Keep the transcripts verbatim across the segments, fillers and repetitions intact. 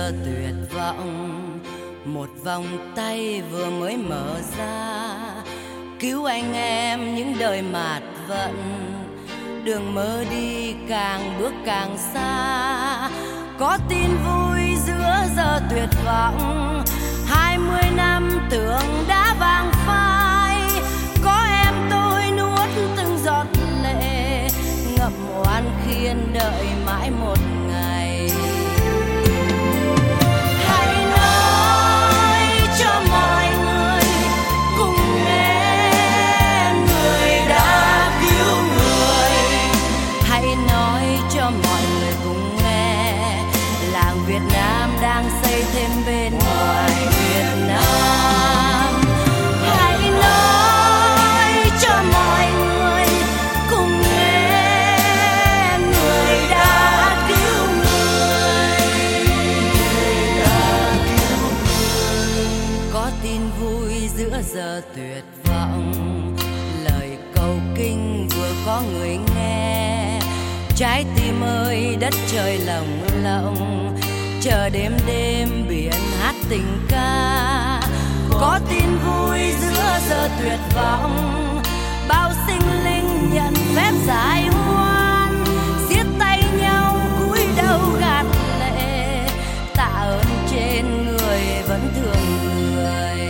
giờ tuyệt vọng. Một vòng tay vừa mới mở ra, cứu anh em những đời mạt vận. Đường mơ đi càng bước càng xa, có tin vui giữa giờ tuyệt vọng. Hai mươi năm tưởng đã vàng phai, có em tôi nuốt từng giọt lệ, ngậm oan khiên đợi mãi một ngày. Hãy nói cho mọi người cùng nghe, người đã cứu người. Hãy nói cho mọi người cùng nghe, làng Việt Nam đang xây thêm bên ngoài Việt Nam. Hãy nói cho mọi người cùng nghe, người đã cứu người. Người đã cứu người. Có tin vui giữa giờ tuyệt vọng, lời cầu kinh vừa có người nghe. Trái tim ơi đất trời lồng lộng, chờ đêm đêm biển hát tình ca. Có tin vui giữa giờ tuyệt vọng, bao sinh linh nhận phép giải oan. Siết tay nhau cúi đầu gạt lệ, tạ ơn trên người vẫn thương người.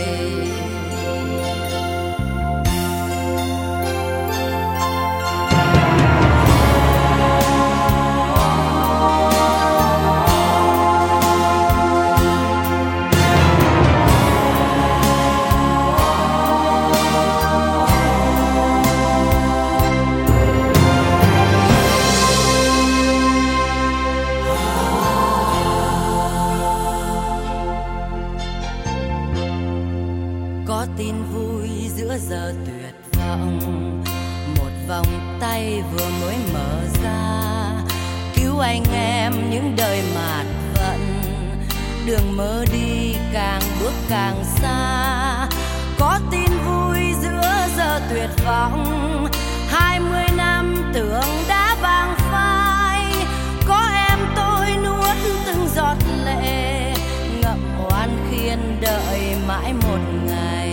Có tin vui giữa giờ tuyệt vọng, một vòng tay vừa mới mở ra, cứu anh em những đời mạt vận. Đường mơ đi càng bước càng xa, có tin vui giữa giờ tuyệt vọng. Hai mươi năm tưởng đã vàng phai, có em tôi nuốt từng giọt lệ, ngậm oan khiên đợi mãi một ngày.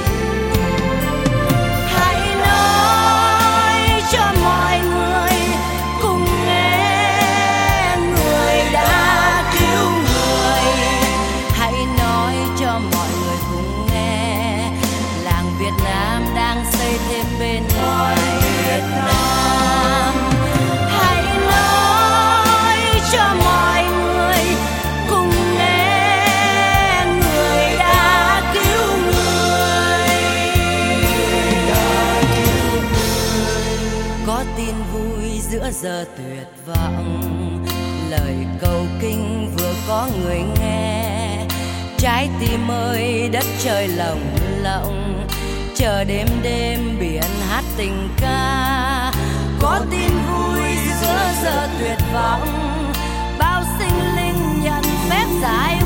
Hãy nói cho mọi người cùng nghe, người đã cứu người. Hãy nói cho mọi người cùng nghe, làng Việt Nam đang xây thêm bên ngoài Việt Nam. Hãy nói cho mọi người cùng nghe, người đã cứu người. Người đã cứu người. Có tin vui giữa giờ tuyệt vọng, lời cầu kinh vừa có người nghe. Trái tim ơi đất trời lồng lộng, chờ đêm đêm biển hát tình ca. Có tin vui giữa giờ tuyệt vọng, bao sinh linh nhận phép giải